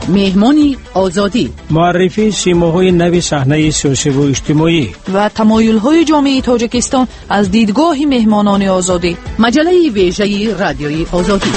مهمانی آزادی، معرفی سیماهای نوی صحنه سیاسی و اجتماعی و تمایل‌های جامعه تاجیکستان از دیدگاه مهمانان آزادی. مجله ویژه رادیوی آزادی.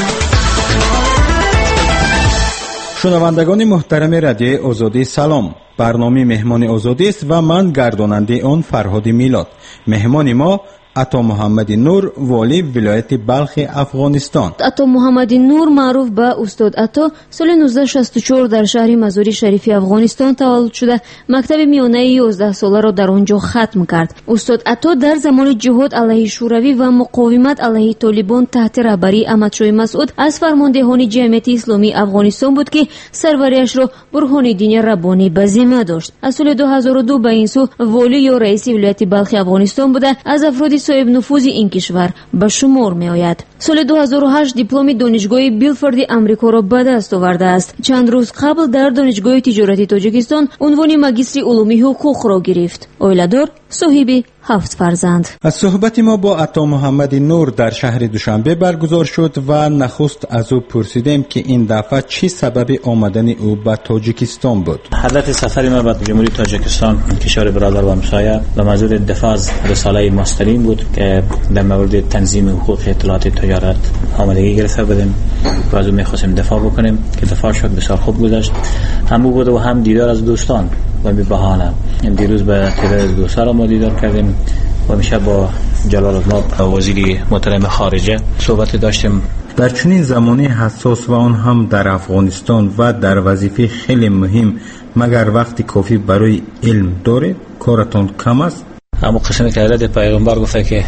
شنوندگان محترم رادیوی آزادی سلام. برنامه مهمان آزادی است و من گرداننده آن فرهاد میلاد. مهمان ما عطا محمد نور، والی ولایت بلخ افغانستان. عطا محمد نور معروف به استاد عطا سال 1964 در شهر مزاری شریفی افغانستان تولد شده. مکتب میانه 11 ساله را در آنجا ختم کرد. استاد عطا در زمان جهاد علیه شوروی و مقاومت علیه طالبان تحت رهبری احمدشاه مسعود از فرماندهان جمعیت اسلامی افغانستان بود که سروریش را برهان الدین ربانی به ذمه داشت. از سال 2002 به این سو والی یا رئیس ولایت بلخ افغانستان بوده. از افراد صاحب نفوذ این کشور به شمار می آید. سال 2008 دیپلم دانشگاه بیلفورد آمریکا را به دست آورده است. چند روز قبل در دانشگاه تجارتی تاجیکستان عنوان ماجستر علوم حقوق را گرفت. اویلادار، صاحب 7 فرزند. از صحبت ما با عطا محمد نور در شهر دوشنبه برگزار شد و نخست از او پرسیدیم که این دفعه چی سبب آمدن او به تاجیکستان بود. هدف سفر ما به جمهوری تاجیکستان، کشور برادر و همسایه، به منظور دفاع از رساله ماسترین بود که در مورد تنظیم حقوق اطلاعات تجارت آمادگی گرفته بودیم و از اون می‌خواستیم دفاع بکنیم که دفاع شد، بسیار خوب گذشت. هم بود و هم دیدار از دوستان و به بهانه دیروز به تعداد دوستان را ما دیدار کردیم و میشه با جلال الله وزیر محترم خارجه صحبت داشتیم. در چنین زمانی حساس و آن هم در افغانستان و در وظیفه خیلی مهم، مگر وقتی کافی برای علم داره؟ کارتون کم است؟ اما قسم که حضرت پیغمبر گفته که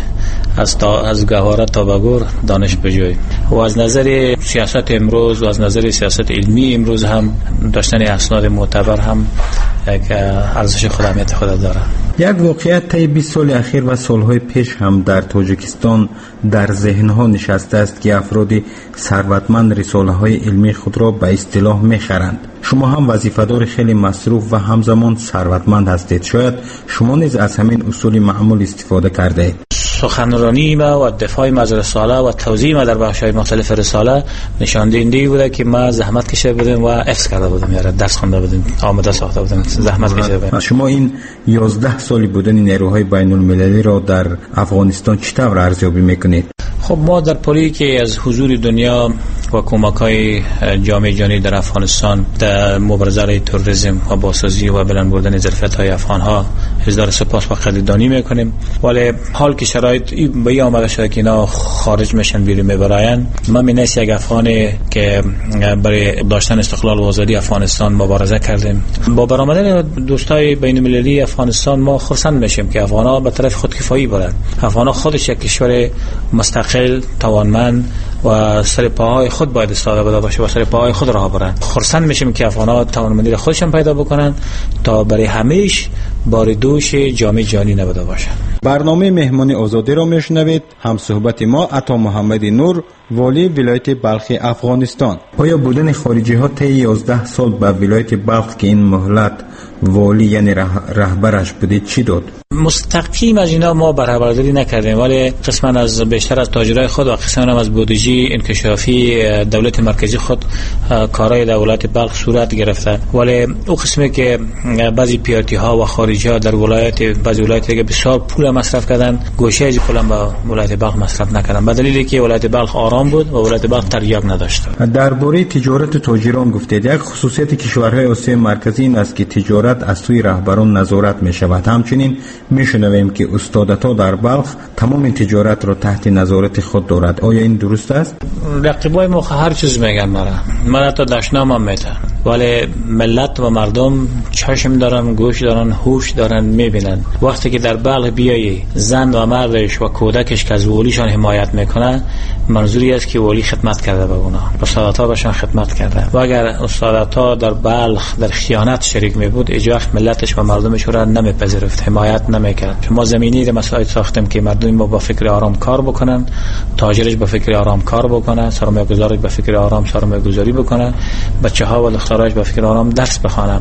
از گهواره تا بگور دانش بجوی. و از نظر سیاست امروز و از نظر سیاست علمی امروز هم داشتن اسناد معتبر هم یک ارزش خودمیت خود داره. یک واقعیت طی 20 سال اخیر و سالهای پیش هم در تاجیکستان در ذهنها نشسته است که افراد ثروتمند رساله‌های علمی خود را به اصطلاح می‌خرند. شما هم وظیفه‌دار خیلی مصروف و همزمان ثروتمند هستید. شاید شما نیز از همین اصول معمول استفاده کرده اید. سخنرانی ما و دفاع ما از رساله و توضیح ما در بخش‌های مختلف رساله نشان دهنده بوده که ما زحمت کشیده بودیم و حفظ کرده بودیم، یا درس خوانده بودیم، آماده ساخته بودیم، زحمت کشیده بودیم. شما این 11 سالی بودن نیروهای بین‌المللی را در افغانستان چطور ارزیابی میکنید؟ خب ما در پلی که از حضور دنیا و کمک‌های جامعه جهانی در افغانستان در مبارزه تروریسم و بازسازی و بلند بردن ظرفیت‌های افغان‌ها اظهار سپاس و قدردانی می‌کنیم. ولی حال که شرایط به این آمده شده که اینا خارج میشن بیرون میبراین، ما مینست یک افغانی که برای داشتن استقلال و آزادی افغانستان مبارزه کردیم. با برآمدن دوستای بین‌المللی افغانستان ما خرسند میشیم که افغان‌ها به طرف خودکفایی برن. افغان‌ها خودش یک کشور مستقل، توانمند و سر پاهای خود باید ایستاده باشه و سر پاهای خود راه برن. خرسند میشیم که افغان‌ها توانمندی را خودشون پیدا بکنن تا برای همیشه بار دوش جامعه جهانی نبوده باشه. برنامه مهمانی آزادی را میشنوید. هم صحبت ما عطا محمد نور، والی ولایت بلخ افغانستان. آیا بودن خارجی ها طی 11 سال به ولایت بلخ که این مهلت والی یعنی رهبرش بوده چی داد؟ مستقیم از اینا ما برابرداری نکردیم، ولی قسما از بیشتر از تاجرای خود و قسما هم از بودجه انکشافی دولت مرکزی خود کارهای در ولایت بلخ صورت گرفته. ولی او قسمی که بعضی پیاتی ها و خارجی ها در بعضی ولایت دیگه بسیار پول مصرف کردن، گوشه از پول با ولایت بلخ مصرف نکردن، به دلیلی که ولایت بلخ آرام بود و ولایت بلخ تریاق نداشت. درباره تجارت تاجران گفتید. یک خصوصیت کشورهای آسیای مرکزی این است که تجارت از سوی رهبران نظارت می شود. همچنین میشنویم که استاد عطا در بلخ تمام تجارت را تحت نظارت خود دارد. آیا این درست است؟ رقیبای ما هر چیز میگن، من حتی دشنامم میتن، ولی ملت و مردم چشم دارن، گوش دارن، هوش دارن، میبینن. وقتی که در بلخ بیایی زن و مردش و کودکش که از والیشان حمایت میکنه، منظوری است که والی خدمت کرده به اونا، استاد عطا بهشان خدمت کرده. و اگر استاد عطا در بلخ در خیانت شریک می بود، اجاق ملتش و مردمش را نمیپذیرفت، حمایت نمیکرد. ما زمینی رو مساعد ساختیم که مردم ما با فکر آرام کار بکنن، تاجرش با فکر آرام کار بکنه، سرمایه‌گذارش با فکر آرام سرمایه‌گذاری بکنه، بچه‌ها و دخترایش با فکر آرام درس بخوانن.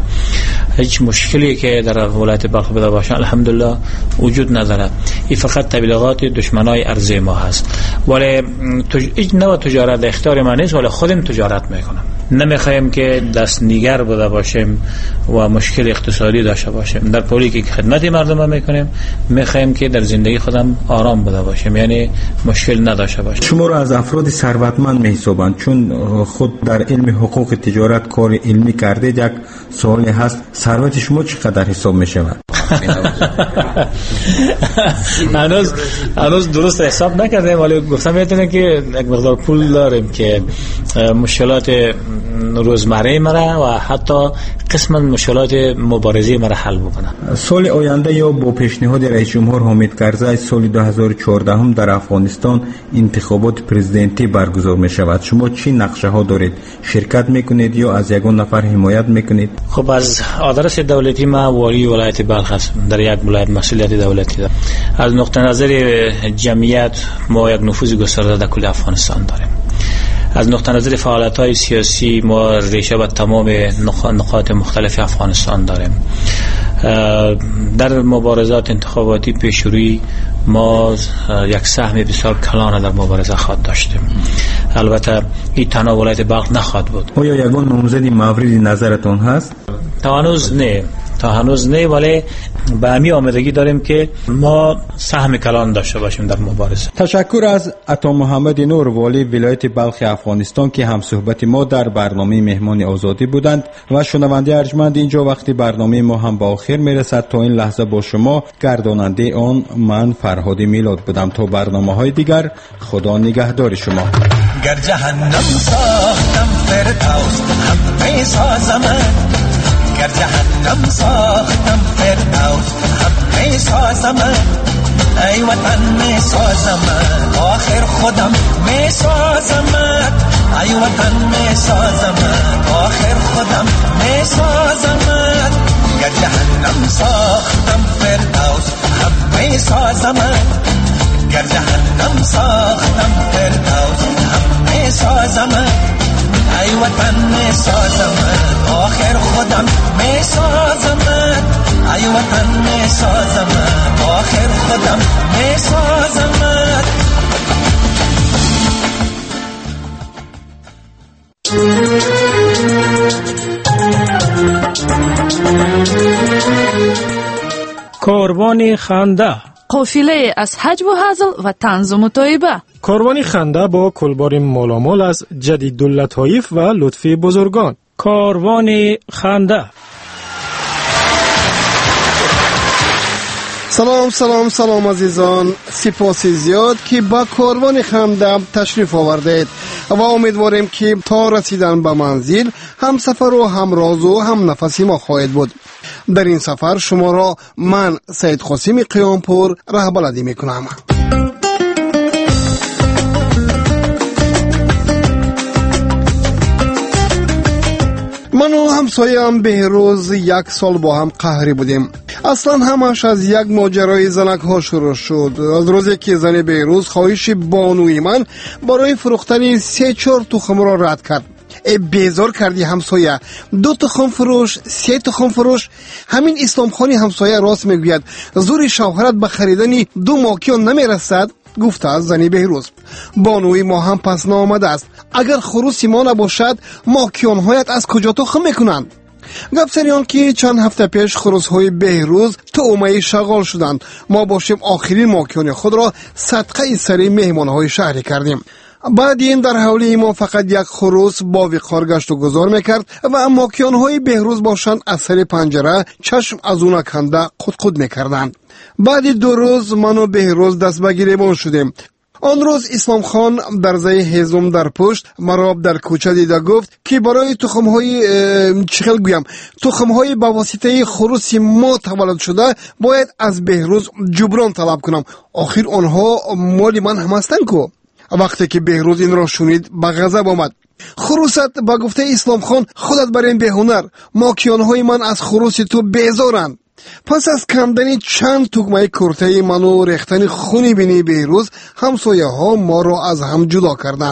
هیچ مشکلی که در ولایت بلخ بوده باشه الحمدلله وجود نداره. این فقط تبلیغات دشمنای ارضی ما هست. ولی هیچ نوع تجارت اختیار ما نیست، ولی خودم تجارت میکنم. نمیخوایم که دست نیگر بوده باشیم و مشکل اقتصادی داشته باشیم. در پولی که خدمت مردم میکنیم میخوایم که در زندگی خودم آرام بوده باشیم، یعنی مشکل نداشته باشیم. شما را از افراد ثروتمند میحسابند چون خود در علم حقوق تجارت کار علمی کرده. یک سوال هست، ثروت شما چقدر حساب میشود؟ هنوز درست حساب نکردیم، ولی گفتم میتونه که یک مقدار پول داریم که مشکلات روزمره مرا و حتی قسما مشکلات مبارزه مرا حل بکنه. سال آینده یا با پیشنهاد رئیس جمهور حامد کرزی سال 2014 هم در افغانستان انتخابات پرزیدنتی برگزار می شود. شما چی نقشه ها دارید؟ شرکت میکنید یا از یگان نفر حمایت میکنید؟ خب از آدرس دولتی ما والی ولایت بلخ هستم، در یک ولایت مسئولیت دولتی دارم. از نقطه نظر جمعیت ما یک نفوذ گسترده در کل افغانستان داریم. از نقطه نظر فعالیت‌های سیاسی ما ریشه به تمام نقاط مختلف افغانستان داریم. در مبارزات انتخاباتی پیشروی ما یک سهم بسیار کلان در مبارزه خواهد داشتیم. البته این تنها ولایت بلخ نخواهد بود. آیا یگان نامزدی موردی نظرتون هست؟ تا هنوز نه، ولی به همی آمدگی داریم که ما سهم کلان داشته باشیم در مبارزه. تشکر از عطا محمد نور والی ولایت بلخ افغانستان که هم صحبت ما در برنامه مهمان آزادی بودند. و شنونده ارجمند، اینجا وقتی برنامه ما هم به آخر میرسد. تا این لحظه با شما گرداننده آن من فرهاد میلاد بودم. تا برنامه‌های دیگر خدا نگهدار شما. گر جهنم ساختم فردوس هم میسازم، گر جهنم ساختم فردوس هم میسازم، ای وطن میسازم آخر خودم میسازم، ای وطن میسازم آخر خودم میسازم، گر جهنم ساختم فردوس هم میسازم، گر جهنم ساختم فردوس هم میسازم، ای وطن میسازم آخر خودم میسازم، ای وطن میسازم آخر خودم میسازم. کاروان خنده، قافله از حج و هزل و طنز و مطایبه. کاروان خنده با کلبار مالامال از جدیداللطایف و لطفی بزرگان. کاروان خنده. سلام عزیزان، سپاس زیاد که با کاروان خنده تشریف آوردید و امیدواریم که تا رسیدن به منزل هم سفر و هم راز و هم نفسی ما خواهد بود. در این سفر شما را من سید قاسم قیامپور رهبردی میکنم. من و همسایم بهروز 1 سال با هم قهری بودیم. اصلا همش از یک ماجرای زنک ها شروع شد. از روزی که زن بهروز خواهش بانوی من برای فروختن 3-4 تخم را رد کرد. بیزار کردی همسایه، 2 تخم فروش، 3 تخم فروش. همین اسلام خانی همسایه راست میگوید، زور شوهرت به خریدن 2 ماکیان نمیرسد. گفته از زنی بهروز. بانوی ما هم پس نامده است. اگر خروسی ما نباشد ماکیانهایت از کجا تخم میکنند؟ گپ سریان که چند هفته پیش خروسهای بهروز تو اومه شغال شدند. ما باشیم آخرین ماکیان خود را صدقه سری مهمانهای شهری کردیم. بعد این در حولی ما فقط یک خروس با وقار گشت و گذار میکرد و ماکیانهای بهروز باشند از سر پنجره چشم از اون کنده خود میکردند. بعد 2 روز من و بهروز دست به گریبان شدیم. آن روز اسلام خان در زی هیزم در پشت مرا در کوچه دیده گفت که برای تخمهای به واسطه خروس ما تولد شده باید از بهروز جبران طلب کنم. آخر آنها مال من هم هستند کو. وقتی که بهروز این را شنید به غضب آمد. خروست با گفته اسلام خان خودت بر این بهنر، ماکیانهای من از خروس تو بیزارند. پس از کندن چند تکمه کرته من و ریختن خونی بینی بهروز همسایه ها ما را از هم جدا کردند.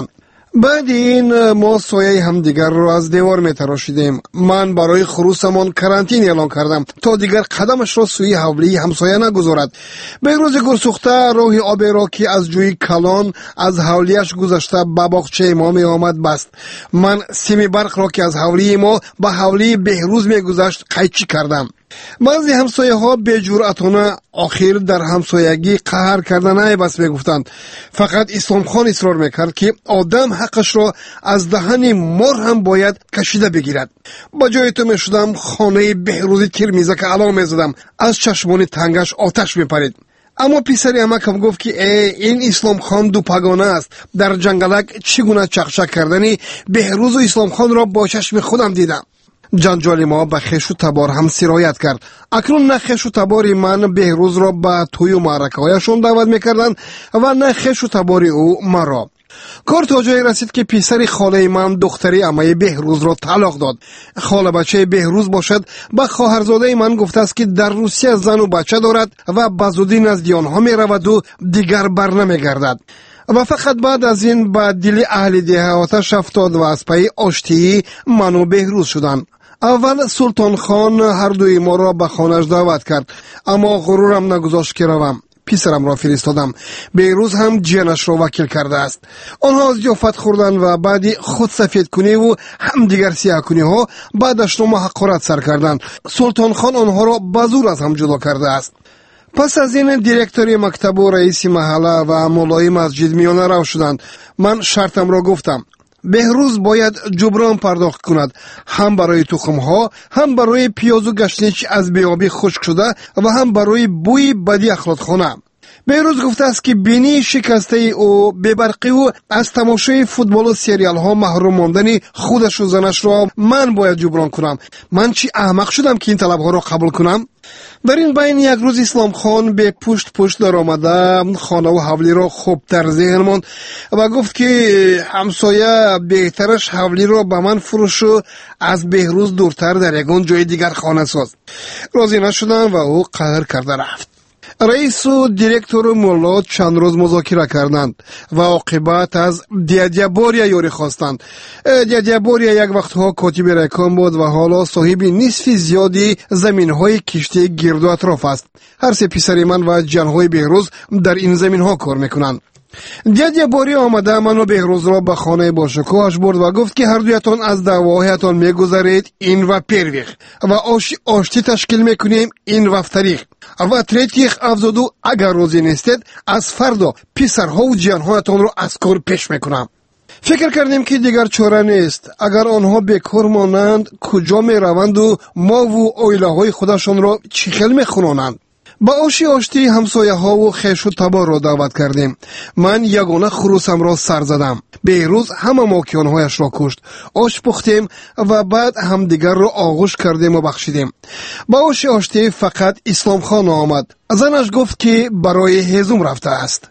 بعد این ما سایه همدیگر رو از دیوار میتراشیدیم. من برای خروسمان کرانتین اعلان کردم تا دیگر قدمش را سوی حولی همسایه نگذارد. بهروز گرسوخته راه آبی را که از جوی کلان از حولیش گذشته به باغچه ما می آمد بست. من سیم برق را که از حولی ما به حولی بهروز می گذشت قیچی کردم. بعضی همسایه ها به جرأتانه آخر در همسایگی قهر کردن بس میگفتند. فقط اسلام خان اصرار میکرد که آدم حقش را از دهن مار هم باید کشیده بگیرد. با جای تو میشدم خانه بهروزی تیرمیزه که علام میزدم، از چشمان تنگش آتش میپرید. اما پسری امکم گفت که این اسلام خان دو پگانه است. در جنگلک چگونه چخچک کردنی بهروز و اسلام خان را با چشم خودم دیدم. جنجال ما به خیش و تبار هم سرایت کرد. اکنون نه خیش و تباری من بهروز را به توی و معرکه هایشون دعوت میکردند و نه خیش و تباری او مرا. کار تا جایی رسید که پسر خاله من دختری عمه بهروز را طلاق داد. خاله بچه بهروز باشد به خواهرزاده من گفته است که در روسیه زن و بچه دارد و به زودی نزد آنها می رود و دیگر بر نمیگردد. و فقط بعد از این به دل اهل دهاتش افتاد و از پی آشتی من و بهروز شدند. اول سلطان خان هر دوی ما را به خانه‌اش دعوت کرد، اما غرورم نگذاشت که روم. پسرم را فرستادم. بهروز هم جانش را وکیل کرده است. آنها از ضیافت خوردن و بعدی خود سفید کنی و هم دیگر سیاه کنی ها بعدش نما حقارت سر کردن. سلطان خان آنها را بزور از هم جدا کرده است. پس از این دیرکتوری مکتب و رئیس محله و مولای مسجد میانه رو شدند. من شرطم را گفتم. بهروز باید جبران پرداخت کند، هم برای تخم ها، هم برای پیاز و گشنیج از بیابی خشک شده و هم برای بوی بدی اخلاطخانه. بهروز گفته است که بینی شکسته او ببرقی و از تماشای فوتبال و سریال ها محروم ماندنی خودش و زنش را من باید جبران کنم. من چی احمق شدم که این طلب ها را قبول کنم؟ در این بین یک روز اسلام خان به پشت در آمده خانه و حولی را خوب در ذهن ماند و گفت که همسایه بهترش حولی را به من فروش و از بهروز دورتر در یگان جای دیگر خانه ساز. راضی نشدم و او قهر کرده رفت. رئیس و دیرکتور و مولا چند روز مذاکره کردند و عاقبت از دیدیابوریا یاری خواستند. دیدیابوریا یک وقتها کاتب رایکان بود و حالا صاحب نصف زیادی زمین های کشتی گرد و اطراف است. هر سه پسر من و جنهای بهروز در این زمین ها کار میکنند. دیدیابوریا آمده من و بهروز را به خانه باشکوهش برد و گفت که هر دویتان از دعواهایتان میگذرید این و پرویخ و آشتی تشکیل میکنیم این و طریق و تریتیخ افزودو اگر روزی نیستید از فردا پسرها و جانهایتان را از کار پیش میکنم. فکر کردیم که دیگر چاره نیست. اگر آنها بیکار مانند کجا می روند و ما و اویله های خودشان را چیخل می خونانند. با آشتی همسایه ها و خیش و تبار را دعوت کردیم. من یگانه خروسم را سر زدم. بهروز همه ماکیان هایش را کشت. آش پختیم و بعد همدیگر را آغوش کردیم و بخشیدیم. با آشتی فقط اسلام خان آمد. زنش گفت که برای هیزم رفته است.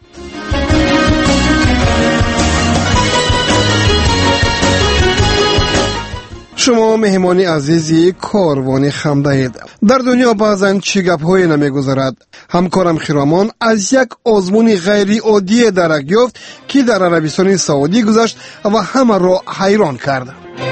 شما مهمانی عزیزی کاروانی خمده اید. در دنیا بعضن چی گپ های نمیگذرد. همکارم خیرامان از یک آزمون غیری عادی درک یافت که در عربستان سعودی گذشت و همه را حیران کرد.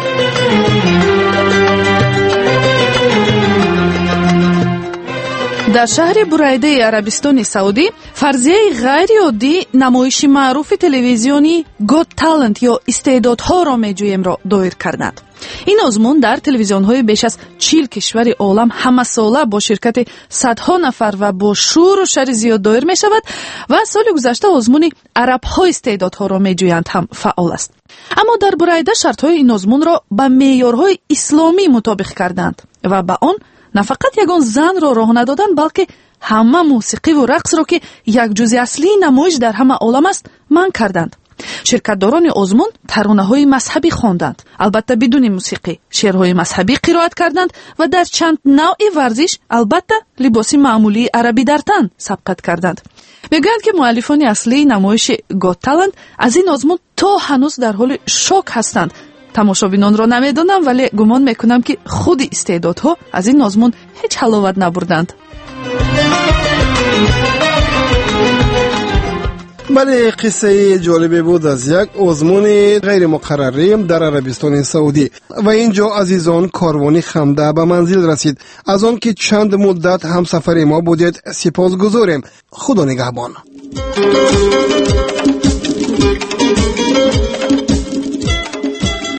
در شهر برایده عربستان سعودی فرضیه غیر عادی نمایش معروف تلویزیونی گوت تالنت یا استعدادها را میجویم را دایر کردند. این آزمون در تلویزیون‌های بیش از 40 کشور عالم همه ساله با شرکت صدها نفر و با شور و شر زیاد دایر می شود و سال گذشته آزمون عرب‌ها استعدادها را میجویند هم فعال است. اما در برایده شرط‌های این آزمون را به معیارهای اسلامی مطابق کردند و به آن نه فقط یگان زن را راه ندادند بلکه همه موسیقی و رقص را که یک جزء اصلی نمایش در همه عالم است منع کردند. شرکتداران آزمون ترانه‌های مذهبی خواندند، البته بدون موسیقی، شعرهای مذهبی قرائت کردند و در چند نوع ورزش البته لباس معمولی عربی در تن سبقت کردند. میگویند که مؤلفان اصلی نمایش گوت تالنت از این آزمون تا هنوز در حال شوک هستند. تماشابینان را نمیدانم ولی گمان میکنم که خود استعدادها از این آزمون هیچ حلاوت نبردند. بله، قصه جالبی بود از یک آزمون غیر مقرری در عربستان سعودی و اینجا عزیزان کاروانی خمده به منزل رسید. از آن که چند مدت همسفر ما بودید سپاسگزاریم. خدا نگهبان.